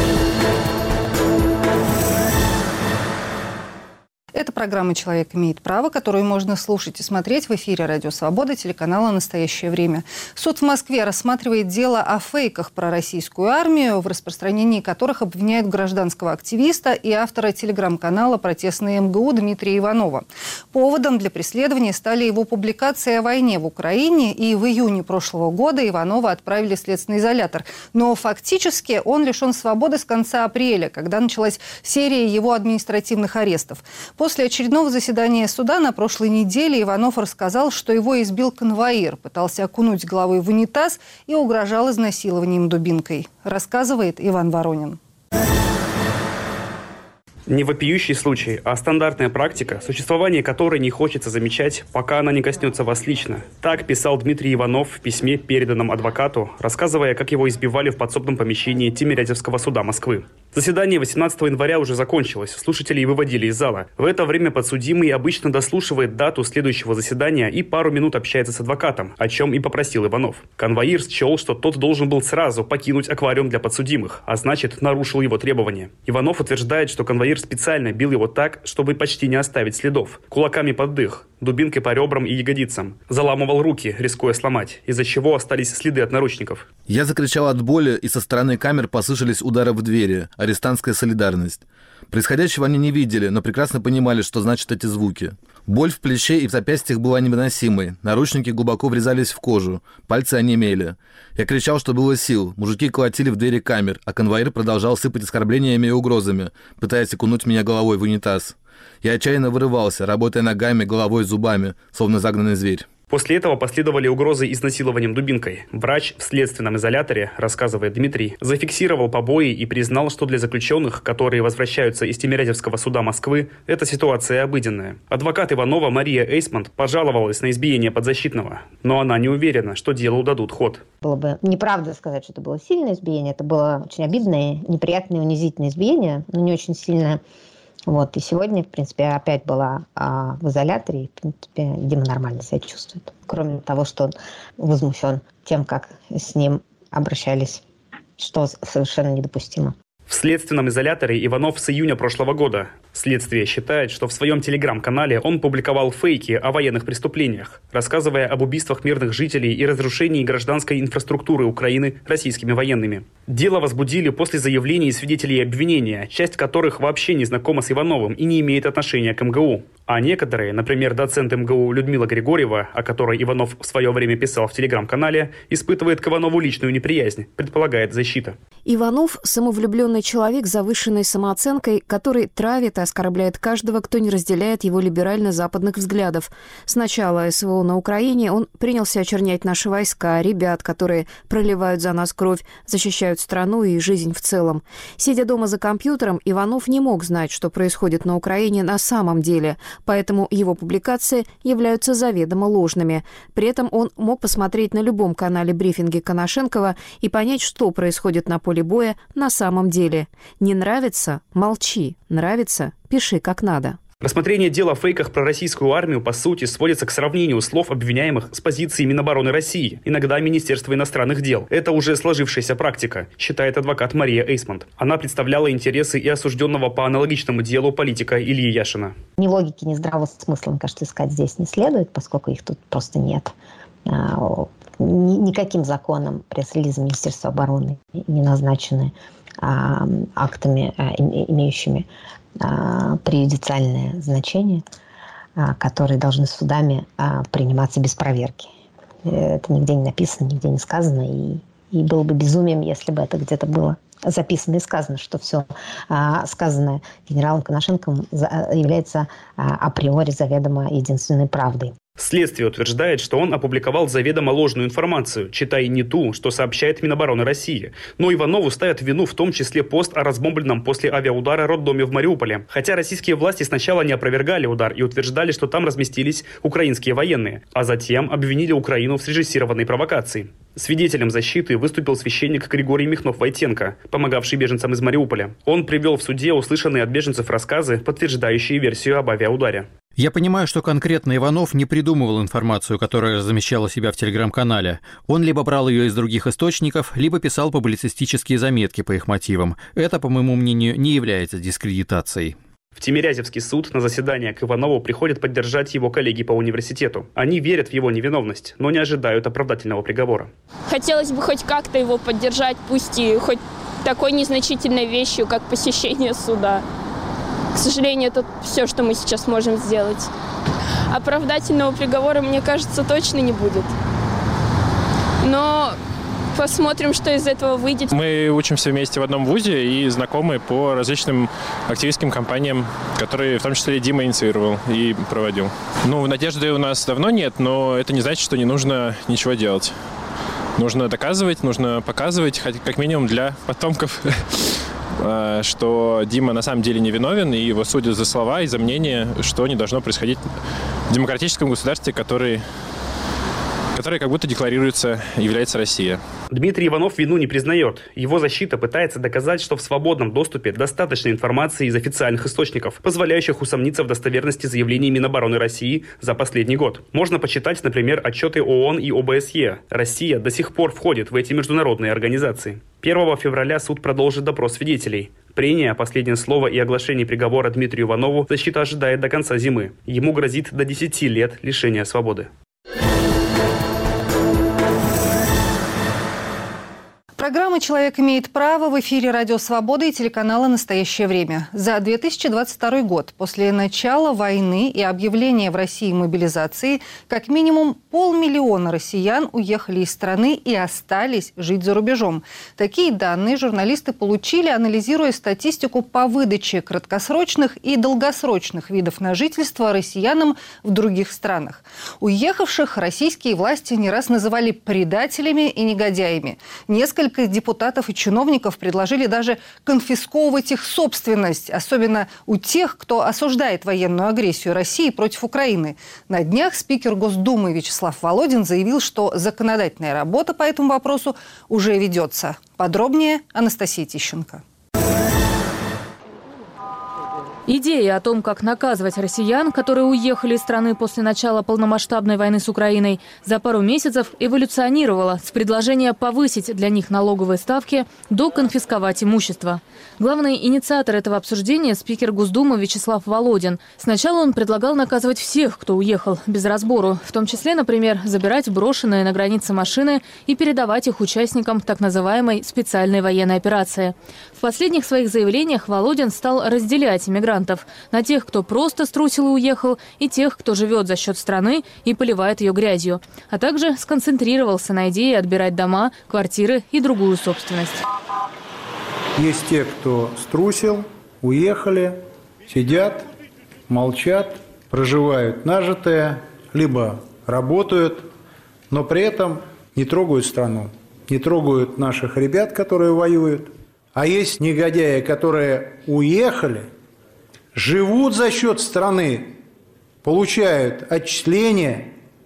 Это программа «Человек имеет право», которую можно слушать и смотреть в эфире «Радио Свобода», телеканала «Настоящее время». Суд в Москве рассматривает дело о фейках про российскую армию, в распространении которых обвиняют гражданского активиста и автора телеграм-канала «Протестный МГУ» Дмитрия Иванова. Поводом для преследования стали его публикации о войне в Украине, и в июне прошлого года Иванова отправили в следственный изолятор. Но фактически он лишен свободы с конца апреля, когда началась серия его административных арестов. После очередного заседания суда на прошлой неделе Иванов рассказал, что его избил конвоир, пытался окунуть головой в унитаз и угрожал изнасилованием дубинкой. Рассказывает Иван Воронин. Не вопиющий случай, а стандартная практика, существование которой не хочется замечать, пока она не коснется вас лично. Так писал Дмитрий Иванов в письме, переданном адвокату, рассказывая, как его избивали в подсобном помещении Тимирязевского суда Москвы. Заседание восемнадцатого января уже закончилось, слушателей выводили из зала. В это время подсудимый обычно дослушивает дату следующего заседания и пару минут общается с адвокатом, о чем и попросил Иванов. Конвоир счел, что тот должен был сразу покинуть аквариум для подсудимых, а значит, нарушил его требования. Иванов утверждает, что конвоир специально бил его так, чтобы почти не оставить следов. Кулаками под дых, дубинкой по ребрам и ягодицам. Заламывал руки, рискуя сломать, из-за чего остались следы от наручников. Я закричал от боли, и со стороны камер послышались удары в двери. Арестантская солидарность. Происходящего они не видели, но прекрасно понимали, что значат эти звуки. Боль в плече и в запястьях была невыносимой. Наручники глубоко врезались в кожу. Пальцы онемели. Я кричал, что было сил. Мужики колотили в двери камер, а конвоир продолжал сыпать оскорблениями и угрозами, пытаясь окунуть меня головой в унитаз. Я отчаянно вырывался, работая ногами, головой, зубами, словно загнанный зверь. После этого последовали угрозы изнасилованием дубинкой. Врач в следственном изоляторе, рассказывает Дмитрий, зафиксировал побои и признал, что для заключенных, которые возвращаются из Тимирязевского суда Москвы, эта ситуация обыденная. Адвокат Иванова Мария Эйсмонт пожаловалась на избиение подзащитного, но она не уверена, что делу дадут ход. Было бы неправда сказать, что это было сильное избиение. Это было очень обидное, неприятное, унизительное избиение, но не очень сильное. Вот, и сегодня, в принципе, опять была а, в изоляторе, и, в принципе, Дима нормально себя чувствует. Кроме того, что он возмущен тем, как с ним обращались, что совершенно недопустимо. В следственном изоляторе Иванов с июня прошлого года. Следствие считает, что в своем телеграм-канале он публиковал фейки о военных преступлениях, рассказывая об убийствах мирных жителей и разрушении гражданской инфраструктуры Украины российскими военными. Дело возбудили после заявлений свидетелей обвинения, часть которых вообще не знакома с Ивановым и не имеет отношения к эм гэ у. А некоторые, например, доцент эм гэ у Людмила Григорьева, о которой Иванов в свое время писал в телеграм-канале, испытывает к Иванову личную неприязнь, предполагает защита. Иванов – самовлюбленный человек с завышенной самооценкой, который травит и оскорбляет каждого, кто не разделяет его либерально-западных взглядов. С начала эс вэ о на Украине он принялся очернять наши войска, ребят, которые проливают за нас кровь, защищают страну и жизнь в целом. Сидя дома за компьютером, Иванов не мог знать, что происходит на Украине на самом деле – поэтому его публикации являются заведомо ложными. При этом он мог посмотреть на любом канале брифинги Коношенкова и понять, что происходит на поле боя на самом деле. Не нравится – молчи, нравится – пиши как надо. Рассмотрение дела о фейках про российскую армию, по сути, сводится к сравнению слов обвиняемых с позицией Минобороны России, иногда Министерства иностранных дел. Это уже сложившаяся практика, считает адвокат Мария Эйсмонт. Она представляла интересы и осужденного по аналогичному делу политика Ильи Яшина. Ни логики, ни здравого смысла, мне кажется, искать здесь не следует, поскольку их тут просто нет. Никаким законом пресс-релизы Министерства обороны не назначены актами, имеющими преюдициальное значение, которые должны судами приниматься без проверки. Это нигде не написано, нигде не сказано, и, и было бы безумием, если бы это где-то было записано и сказано, что все сказанное генералом Коношенковым является априори заведомо единственной правдой. Следствие утверждает, что он опубликовал заведомо ложную информацию, читай не ту, что сообщает Минобороны России. Но Иванову ставят вину в том числе пост о разбомбленном после авиаудара роддоме в Мариуполе. Хотя российские власти сначала не опровергали удар и утверждали, что там разместились украинские военные, а затем обвинили Украину в срежиссированной провокации. Свидетелем защиты выступил священник Григорий Михнов-Войтенко, помогавший беженцам из Мариуполя. Он привел в суде услышанные от беженцев рассказы, подтверждающие версию об авиаударе. Я понимаю, что конкретно Иванов не придумывал информацию, которая размещала себя в телеграм-канале. Он либо брал ее из других источников, либо писал публицистические заметки по их мотивам. Это, по моему мнению, не является дискредитацией. В Тимирязевский суд на заседание к Иванову приходят поддержать его коллеги по университету. Они верят в его невиновность, но не ожидают оправдательного приговора. Хотелось бы хоть как-то его поддержать, пусть и хоть такой незначительной вещью, как посещение суда. К сожалению, это все, что мы сейчас можем сделать. Оправдательного приговора, мне кажется, точно не будет. Но посмотрим, что из этого выйдет. Мы учимся вместе в одном вузе и знакомы по различным активистским кампаниям, которые в том числе Дима инициировал и проводил. Ну, надежды у нас давно нет, но это не значит, что не нужно ничего делать. Нужно доказывать, нужно показывать, хоть как минимум для потомков, что Дима на самом деле не виновен, и его судят за слова и за мнение, что не должно происходить в демократическом государстве, который, который как будто декларируется, является Россия. Дмитрий Иванов вину не признает. Его защита пытается доказать, что в свободном доступе достаточно информации из официальных источников, позволяющих усомниться в достоверности заявлений Минобороны России за последний год. Можно почитать, например, отчеты ООН и о бэ эс е. Россия до сих пор входит в эти международные организации. первого февраля суд продолжит допрос свидетелей. Прения, последнее слово и оглашение приговора Дмитрию Иванову защита ожидает до конца зимы. Ему грозит до десяти лет лишения свободы. Программа «Человек имеет право» в эфире Радио Свобода и телеканала «Настоящее время». За две тысячи двадцать второй год, после начала войны и объявления в России мобилизации, как минимум полмиллиона россиян уехали из страны и остались жить за рубежом. Такие данные журналисты получили, анализируя статистику по выдаче краткосрочных и долгосрочных видов на жительство россиянам в других странах. Уехавших российские власти не раз называли предателями и негодяями. Несколько Несколько депутатов и чиновников предложили даже конфисковывать их собственность, особенно у тех, кто осуждает военную агрессию России против Украины. На днях спикер Госдумы Вячеслав Володин заявил, что законодательная работа по этому вопросу уже ведется. Подробнее Анастасия Тищенко. Идея о том, как наказывать россиян, которые уехали из страны после начала полномасштабной войны с Украиной, за пару месяцев эволюционировала с предложения повысить для них налоговые ставки до конфисковать имущество. Главный инициатор этого обсуждения – спикер Госдумы Вячеслав Володин. Сначала он предлагал наказывать всех, кто уехал, без разбору, в том числе, например, забирать брошенные на границе машины и передавать их участникам так называемой специальной военной операции. В последних своих заявлениях Володин стал разделять иммигрантов на тех, кто просто струсил и уехал, и тех, кто живет за счет страны и поливает ее грязью. А также сконцентрировался на идее отбирать дома, квартиры и другую собственность. Есть те, кто струсил, уехали, сидят, молчат, проживают нажитое, либо работают, но при этом не трогают страну, не трогают наших ребят, которые воюют. А есть негодяи, которые уехали, живут за счет страны, получают отчисления,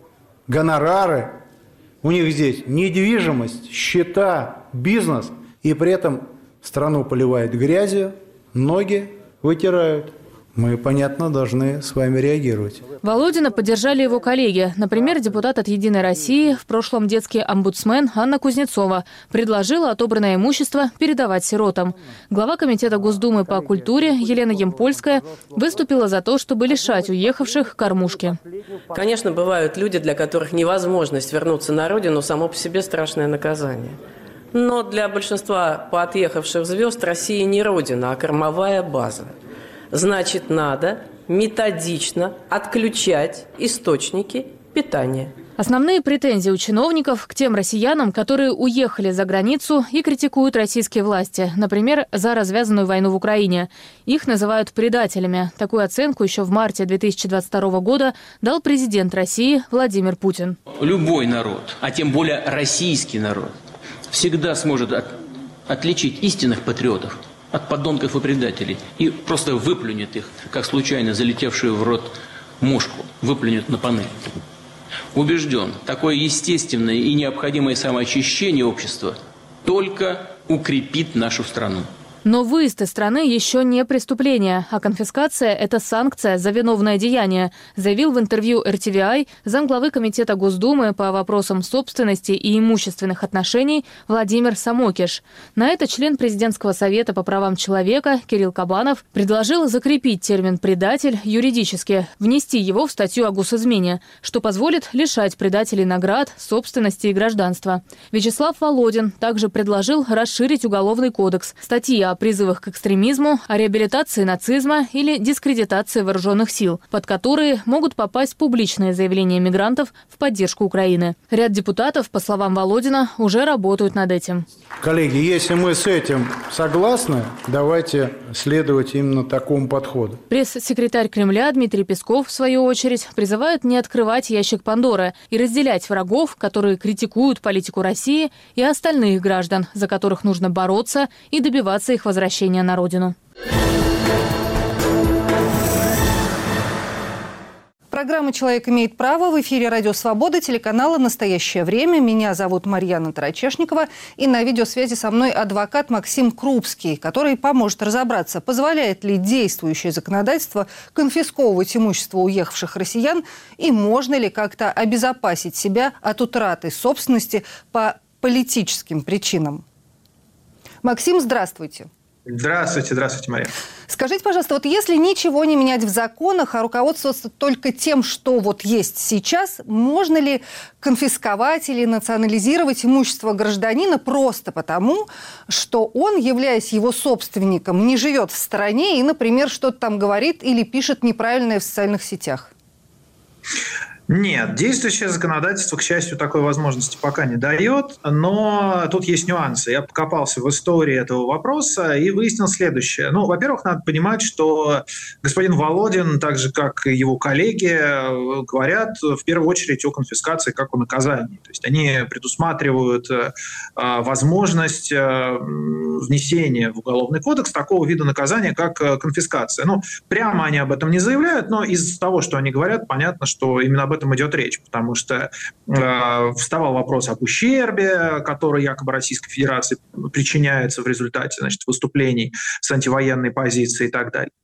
гонорары. У них здесь недвижимость, счета, бизнес. И при этом страну поливают грязью, ноги вытирают. Мы, понятно, должны с вами реагировать. Володина поддержали его коллеги. Например, депутат от «Единой России», в прошлом детский омбудсмен Анна Кузнецова, предложила отобранное имущество передавать сиротам. Глава комитета Госдумы по культуре Елена Ямпольская выступила за то, чтобы лишать уехавших кормушки. Конечно, бывают люди, для которых невозможность вернуться на родину само по себе страшное наказание. Но для большинства поотъехавших звезд Россия не родина, а кормовая база. Значит, надо методично отключать источники питания. Основные претензии у чиновников к тем россиянам, которые уехали за границу и критикуют российские власти, например, за развязанную войну в Украине. Их называют предателями. Такую оценку еще в марте две тысячи двадцать второго года дал президент России Владимир Путин. Любой народ, а тем более российский народ, всегда сможет от, отличить истинных патриотов от подонков и предателей и просто выплюнет их, как случайно залетевшую в рот мушку, выплюнет на панель. Убежден, такое естественное и необходимое самоочищение общества только укрепит нашу страну. Но выезд из страны еще не преступление, а конфискация – это санкция за виновное деяние, заявил в интервью эр ти ви ай замглавы Комитета Госдумы по вопросам собственности и имущественных отношений Владимир Самокиш. На это член Президентского совета по правам человека Кирилл Кабанов предложил закрепить термин «предатель» юридически, внести его в статью о госизмене, что позволит лишать предателей наград, собственности и гражданства. Вячеслав Володин также предложил расширить Уголовный кодекс, статьи о призывах к экстремизму, о реабилитации нацизма или дискредитации вооруженных сил, под которые могут попасть публичные заявления мигрантов в поддержку Украины. Ряд депутатов, по словам Володина, уже работают над этим. Коллеги, если мы с этим согласны, давайте следовать именно такому подходу. Пресс-секретарь Кремля Дмитрий Песков, в свою очередь, призывает не открывать ящик Пандоры и разделять врагов, которые критикуют политику России, и остальных граждан, за которых нужно бороться и добиваться их возвращения на родину. Программа «Человек имеет право» в эфире Радио Свобода, телеканала «Настоящее время». Меня зовут Марьяна Тарачешникова. И на видеосвязи со мной адвокат Максим Крупский, который поможет разобраться, позволяет ли действующее законодательство конфисковывать имущество уехавших россиян и можно ли как-то обезопасить себя от утраты собственности по политическим причинам. Максим, здравствуйте. Здравствуйте, здравствуйте, Мария. Скажите, пожалуйста, вот если ничего не менять в законах, а руководствоваться только тем, что вот есть сейчас, можно ли конфисковать или национализировать имущество гражданина просто потому, что он, являясь его собственником, не живет в стране и, например, что-то там говорит или пишет неправильное в социальных сетях? Нет, действующее законодательство, к счастью, такой возможности пока не дает, но тут есть нюансы. Я покопался в истории этого вопроса и выяснил следующее. Ну, во-первых, надо понимать, что господин Володин, так же, как и его коллеги, говорят в первую очередь о конфискации как о наказании. То есть они предусматривают э, возможность э, внесения в Уголовный кодекс такого вида наказания, как э, конфискация. Ну, прямо они об этом не заявляют, но из того, что они говорят, понятно, что именно об этом идет речь, потому что э, вставал вопрос об ущербе, который якобы Российской Федерации причиняется в результате, значит, выступлений с антивоенной позиции и так далее.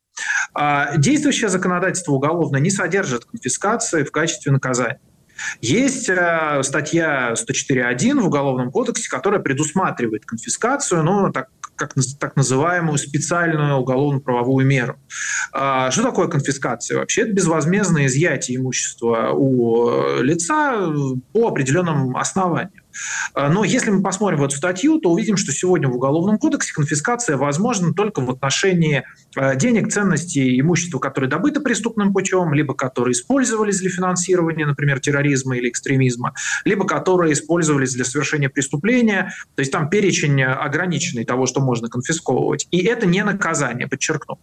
А действующее законодательство уголовное не содержит конфискации в качестве наказания. Есть э, статья сто четыре точка один в Уголовном кодексе, которая предусматривает конфискацию, но так, как так называемую специальную уголовно-правовую меру. А что такое конфискация вообще? Это безвозмездное изъятие имущества у лица по определенным основаниям. Но если мы посмотрим в эту статью, то увидим, что сегодня в Уголовном кодексе конфискация возможна только в отношении денег, ценностей, имущества, которые добыто преступным путем, либо которые использовались для финансирования, например, терроризма или экстремизма, либо которые использовались для совершения преступления. То есть там перечень ограниченный того, что можно конфисковывать. И это не наказание, подчеркну.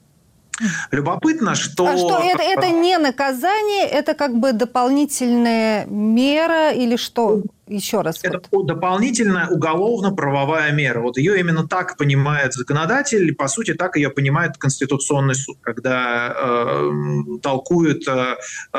Любопытно, что... А что, это, это не наказание, это как бы дополнительная мера или что? Еще раз. Это вот. Дополнительная уголовно-правовая мера. Вот ее именно так понимает законодатель, и, по сути, так ее понимает Конституционный суд, когда э, толкует э,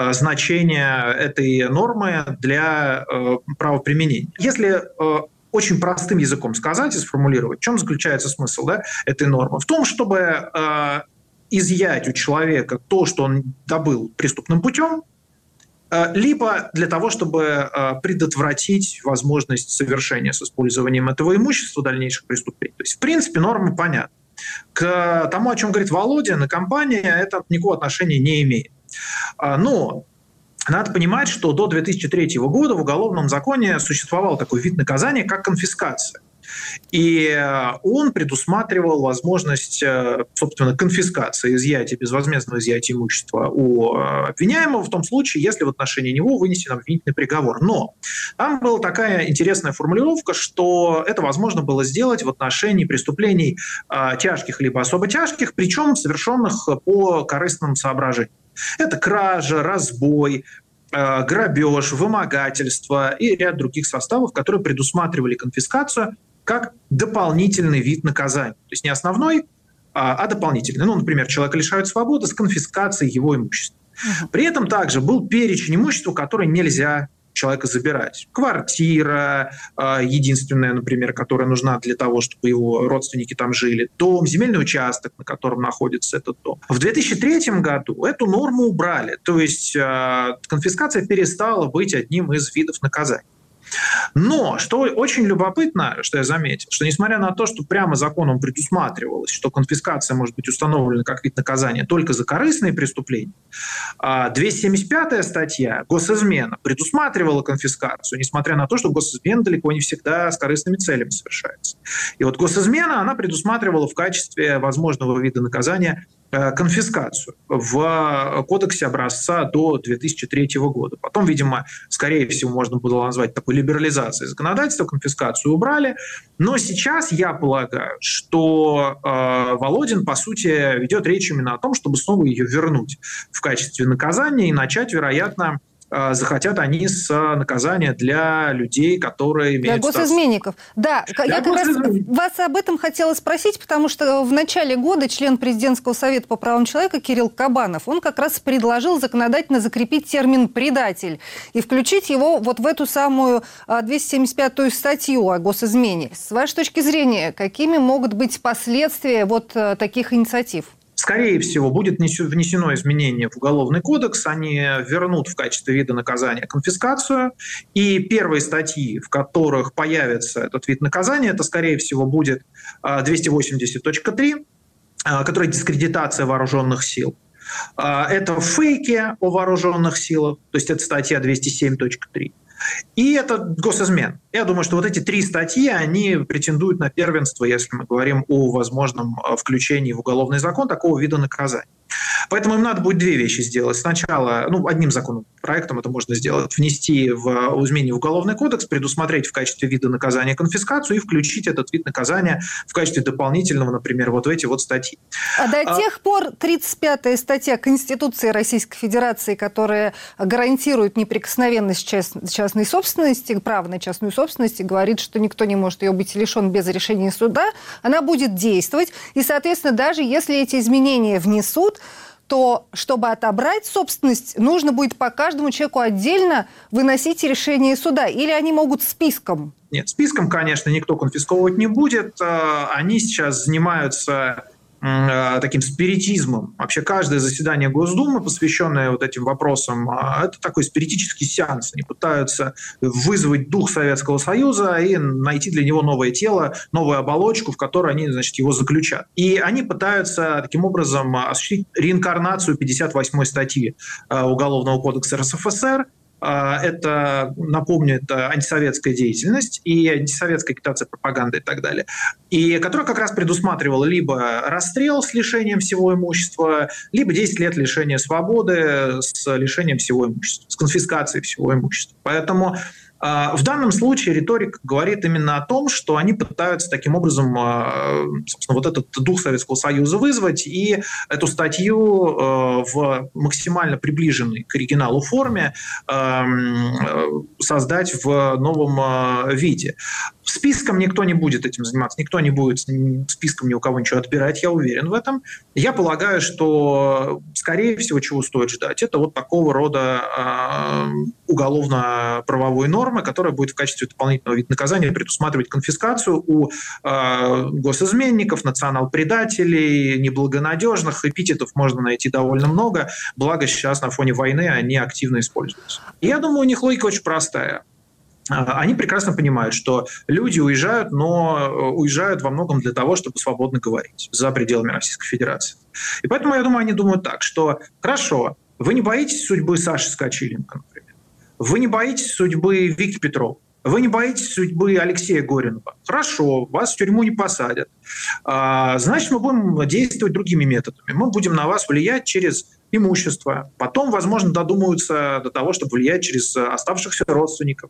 значение этой нормы для э, правоприменения. Если э, очень простым языком сказать и сформулировать, в чем заключается смысл, да, этой нормы? В том, чтобы э, изъять у человека то, что он добыл преступным путем, либо для того, чтобы предотвратить возможность совершения с использованием этого имущества дальнейших преступлений. То есть, в принципе, норма понятна. К тому, о чем говорит Володин, и компания, это никакого отношения не имеет. Но надо понимать, что до две тысячи третьего года в Уголовном законе существовал такой вид наказания, как конфискация. И он предусматривал возможность, собственно, конфискации, изъятия, безвозмездного изъятия имущества у обвиняемого в том случае, если в отношении него вынесен обвинительный приговор. Но там была такая интересная формулировка, что это возможно было сделать в отношении преступлений тяжких либо особо тяжких, причем совершенных по корыстным соображениям. Это кража, разбой, грабеж, вымогательство и ряд других составов, которые предусматривали конфискацию как дополнительный вид наказания. То есть не основной, а дополнительный. Ну, например, человека лишают свободы с конфискацией его имущества. Uh-huh. При этом также был перечень имущества, которое нельзя человека забирать. Квартира единственная, например, которая нужна для того, чтобы его родственники там жили. Дом, земельный участок, на котором находится этот дом. В две тысячи третьем году эту норму убрали. То есть конфискация перестала быть одним из видов наказания. Но, что очень любопытно, что я заметил, что несмотря на то, что прямо законом предусматривалось, что конфискация может быть установлена как вид наказания только за корыстные преступления, двести семьдесят пятая статья «Госизмена» предусматривала конфискацию, несмотря на то, что госизмена далеко не всегда с корыстными целями совершается. И вот госизмена, она предусматривала в качестве возможного вида наказания конфискацию в кодексе образца до две тысячи третьего года. Потом, видимо, скорее всего, можно было назвать такой либерализацией законодательства, конфискацию убрали. Но сейчас я полагаю, что э, Володин, по сути, ведет речь именно о том, чтобы снова ее вернуть в качестве наказания и начать, вероятно, захотят они с наказания для людей, которые имеют... Для госизменников. Да, для я как раз вас об этом хотела спросить, потому что в начале года член Президентского совета по правам человека Кирилл Кабанов, он как раз предложил законодательно закрепить термин «предатель» и включить его вот в эту самую двести семьдесят пятую статью о госизмене. С вашей точки зрения, какими могут быть последствия вот таких инициатив? Скорее всего, будет внесено изменение в Уголовный кодекс, они вернут в качестве вида наказания конфискацию, и первые статьи, в которых появится этот вид наказания, это, скорее всего, будет двести восемьдесят точка три, которая дискредитация вооруженных сил. Это фейки о вооруженных силах, то есть это статья двести семь точка три. И это госизмен. Я думаю, что вот эти три статьи, они претендуют на первенство, если мы говорим о возможном включении в уголовный закон такого вида наказания. Поэтому им надо будет две вещи сделать. Сначала, ну, одним законопроектом это можно сделать, внести в изменение в Уголовный кодекс, предусмотреть в качестве вида наказания конфискацию и включить этот вид наказания в качестве дополнительного, например, вот в эти вот статьи. А до а... тех пор тридцать пятая статья Конституции Российской Федерации, которая гарантирует неприкосновенность частной собственности, право на частную собственность, говорит, что никто не может ее быть лишен без решения суда, она будет действовать. И, соответственно, даже если эти изменения внесут, то, чтобы отобрать собственность, нужно будет по каждому человеку отдельно выносить решение суда. Или они могут списком? Нет, списком, конечно, никто конфисковывать не будет. Они сейчас занимаются таким спиритизмом. Вообще каждое заседание Госдумы, посвященное вот этим вопросам, это такой спиритический сеанс. Они пытаются вызвать дух Советского Союза и найти для него новое тело, новую оболочку, в которой они, значит, его заключат. И они пытаются таким образом осуществить реинкарнацию пятьдесят восьмой статьи Уголовного кодекса РСФСР. Это, напомню, это антисоветская деятельность и антисоветская агитация, пропаганда и так далее. И которая как раз предусматривала либо расстрел с лишением всего имущества, либо десять лет лишения свободы с лишением всего имущества, с конфискацией всего имущества. Поэтому в данном случае риторика говорит именно о том, что они пытаются таким образом, собственно, вот этот дух Советского Союза вызвать и эту статью в максимально приближенной к оригиналу форме создать в новом виде. Списком никто не будет этим заниматься, никто не будет списком ни у кого ничего отбирать, я уверен в этом. Я полагаю, что, скорее всего, чего стоит ждать, это вот такого рода э, уголовно-правовой нормы, которая будет в качестве дополнительного вида наказания предусматривать конфискацию у э, госизменников, национал-предателей, неблагонадежных. Эпитетов можно найти довольно много, благо сейчас на фоне войны они активно используются. Я думаю, у них логика очень простая. Они прекрасно понимают, что люди уезжают, но уезжают во многом для того, чтобы свободно говорить за пределами Российской Федерации. И поэтому, я думаю, они думают так, что хорошо, вы не боитесь судьбы Саши Скочиленко, например, вы не боитесь судьбы Вики Петрова, вы не боитесь судьбы Алексея Горинова. Хорошо, вас в тюрьму не посадят. Значит, мы будем действовать другими методами. Мы будем на вас влиять через имущество. Потом, возможно, додумаются до того, чтобы влиять через оставшихся родственников.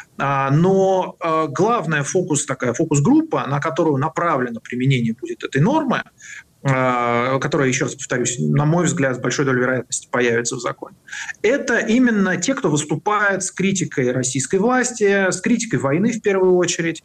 Но главная фокус, такая фокус-группа, на которую направлено применение будет этой нормы, которая, еще раз повторюсь, на мой взгляд, с большой долей вероятности появится в законе, это именно те, кто выступает с критикой российской власти, с критикой войны в первую очередь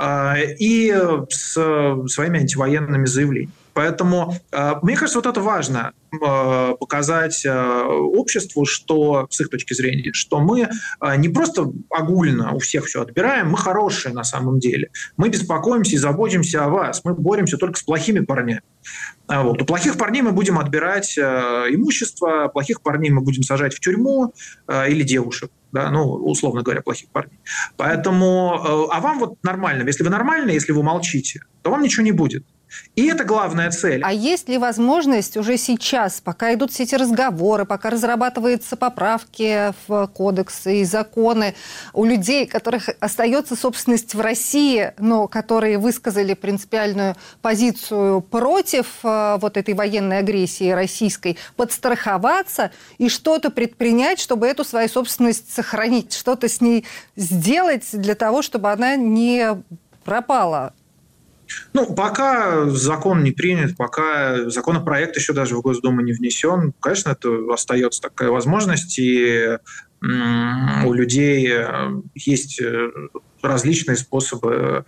и с своими антивоенными заявлениями. Поэтому, мне кажется, вот это важно показать обществу, что, с их точки зрения, что мы не просто огульно у всех все отбираем, мы хорошие на самом деле. Мы беспокоимся и заботимся о вас. Мы боремся только с плохими парнями. Вот. У плохих парней мы будем отбирать имущество, плохих парней мы будем сажать в тюрьму или девушек. Да, ну, условно говоря, плохих парней. Поэтому, а вам вот нормально. Если вы нормальны, если вы молчите, то вам ничего не будет. И это главная цель. А есть ли возможность уже сейчас, пока идут все эти разговоры, пока разрабатываются поправки в кодексы и законы, у людей, у которых остается собственность в России, но которые высказали принципиальную позицию против э, вот этой военной агрессии российской, подстраховаться и что-то предпринять, чтобы эту свою собственность сохранить, что-то с ней сделать для того, чтобы она не пропала? Ну, пока закон не принят, пока законопроект еще даже в Госдуму не внесен, конечно, это остается такая возможность, и у людей есть различные способы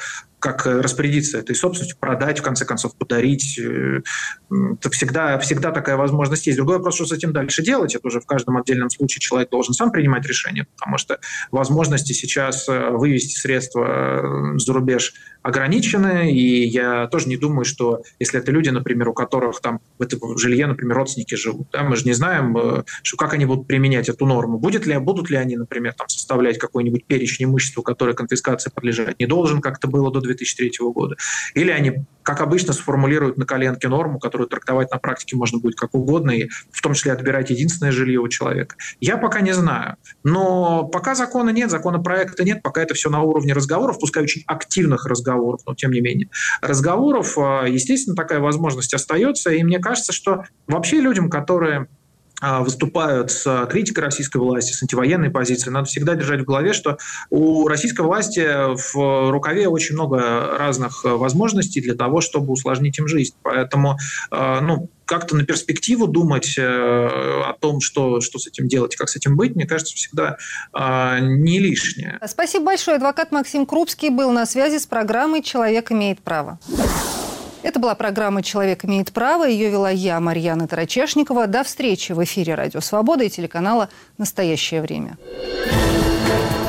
как распорядиться этой собственностью, продать, в конце концов, подарить. Это всегда, всегда такая возможность есть. Другой вопрос, что с этим дальше делать, это уже в каждом отдельном случае человек должен сам принимать решение, потому что возможности сейчас вывести средства за рубеж ограничены, и я тоже не думаю, что если это люди, например, у которых там в этом жилье, например, родственники живут, да, мы же не знаем, что, как они будут применять эту норму. Будет ли, будут ли они, например, там, составлять какой-нибудь перечень имущества, которое конфискации подлежать не должен, как это было до две тысячи третьего года. Или они, как обычно, сформулируют на коленке норму, которую трактовать на практике можно будет как угодно, и в том числе отбирать единственное жилье у человека. Я пока не знаю. Но пока закона нет, законопроекта нет, пока это все на уровне разговоров, пускай очень активных разговоров, но тем не менее. Разговоров, естественно, такая возможность остается, и мне кажется, что вообще людям, которые выступают с критикой российской власти, с антивоенной позицией, надо всегда держать в голове, что у российской власти в рукаве очень много разных возможностей для того, чтобы усложнить им жизнь. Поэтому, ну, как-то на перспективу думать о том, что, что с этим делать и как с этим быть, мне кажется, всегда не лишнее. Спасибо большое. Адвокат Максим Крупский был на связи с программой «Человек имеет право». Это была программа «Человек имеет право». Ее вела я, Марьяна Тарачешникова. До встречи в эфире «Радио Свобода» и телеканала «Настоящее время».